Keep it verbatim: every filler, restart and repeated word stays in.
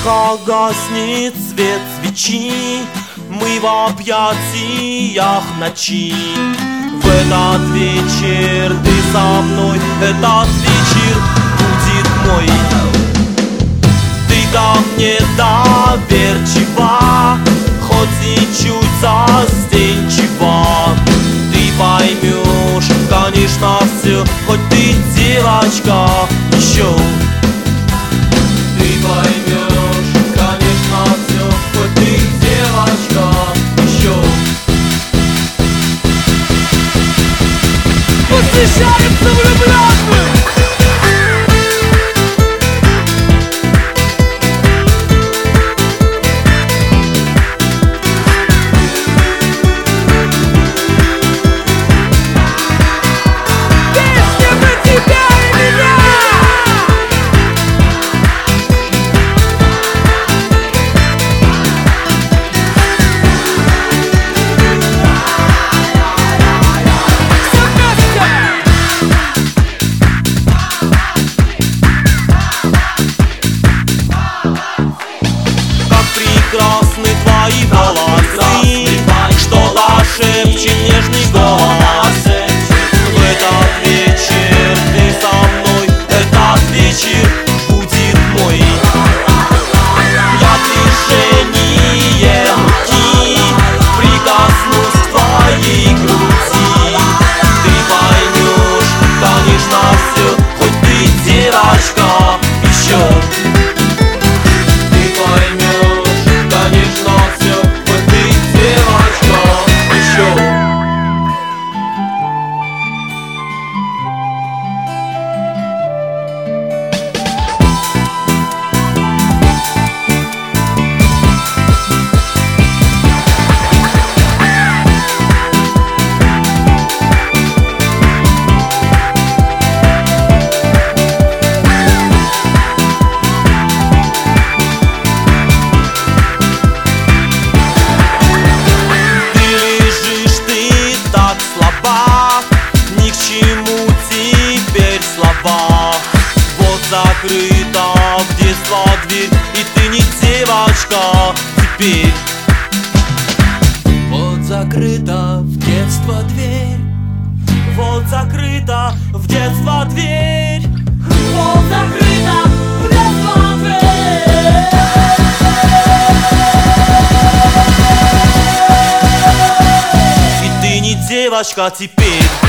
Тихо гаснет свет свечи, мы в объятиях ночи. В этот вечер ты со мной, этот вечер будет мой. Ты ко мне доверчива, хоть и чуть застенчива. Ты поймешь, конечно, все, хоть ты девочка еще. Ты поймешь, конечно, все, хоть ты девочка еще. Восхищаются влюбленные! Прекрасны твои волосы, что-то шепчет нежный голос. В этот вечер ты со мной, этот вечер будет мой. Я движением руки прикоснусь к твоей груди. Ты поймешь, конечно, все, хоть ты девочка еще. Ни к чему теперь слова. Вот закрыта в детство дверь, и ты не девочка теперь. Вот закрыта в детство дверь, вот закрыта в детство дверь, вот закрыта в детство дверь. И ты не девочка теперь.